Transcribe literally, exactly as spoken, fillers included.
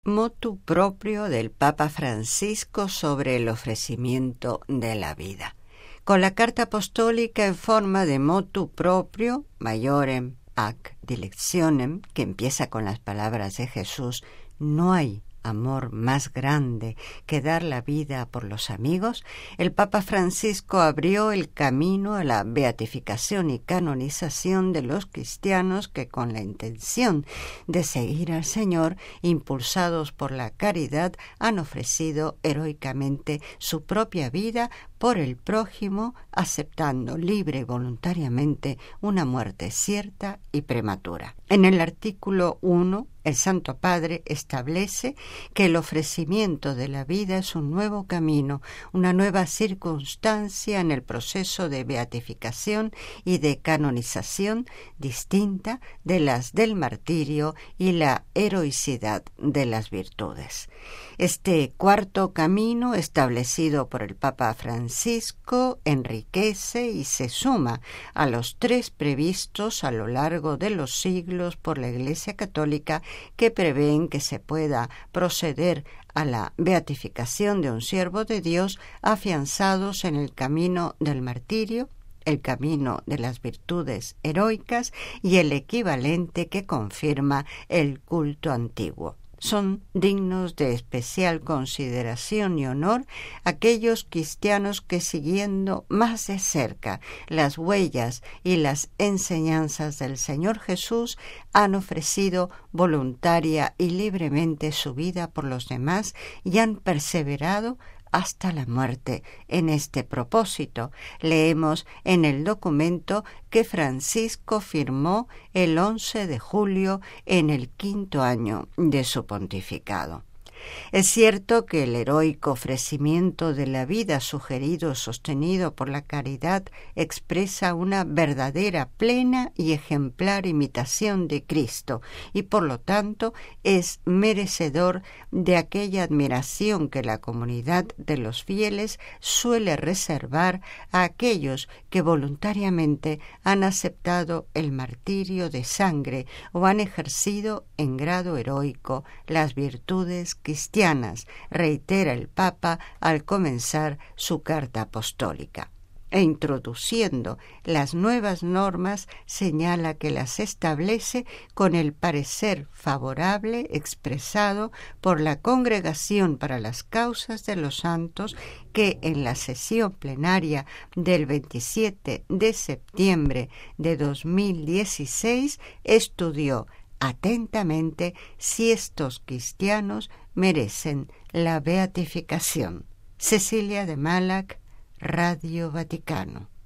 Motu propio del Papa Francisco sobre el ofrecimiento de la vida. Con la carta apostólica en forma de motu proprio, maiorem ac dilectionem, que empieza con las palabras de Jesús, no hay amor más grande que dar la vida por los amigos, el Papa Francisco abrió el camino a la beatificación y canonización de los cristianos que, con la intención de seguir al Señor, impulsados por la caridad, han ofrecido heroicamente su propia vida por el prójimo, aceptando libre y voluntariamente una muerte cierta y prematura. En el artículo uno, el Santo Padre establece que el ofrecimiento de la vida es un nuevo camino, una nueva circunstancia en el proceso de beatificación y de canonización distinta de las del martirio y la heroicidad de las virtudes. Este cuarto camino, establecido por el Papa Francisco, enriquece y se suma a los tres previstos a lo largo de los siglos por la Iglesia Católica, que prevén que se pueda proceder a la beatificación de un siervo de Dios afianzados en el camino del martirio, el camino de las virtudes heroicas y el equivalente que confirma el culto antiguo. Son dignos de especial consideración y honor aquellos cristianos que, siguiendo más de cerca las huellas y las enseñanzas del Señor Jesús, han ofrecido voluntaria y libremente su vida por los demás y han perseverado hasta la muerte en este propósito. Leemos en el documento que Francisco firmó el once de julio en el quinto año de su pontificado. Es cierto que el heroico ofrecimiento de la vida sugerido, sostenido por la caridad, expresa una verdadera, plena y ejemplar imitación de Cristo y por lo tanto es merecedor de aquella admiración que la comunidad de los fieles suele reservar a aquellos que voluntariamente han aceptado el martirio de sangre o han ejercido en grado heroico las virtudes cristianas, reitera el Papa al comenzar su carta apostólica. E introduciendo las nuevas normas, señala que las establece con el parecer favorable expresado por la Congregación para las Causas de los Santos, que en la sesión plenaria del veintisiete de septiembre de dos mil dieciséis estudió atentamente si estos cristianos merecen la beatificación. Cecilia de Malac, Radio Vaticano.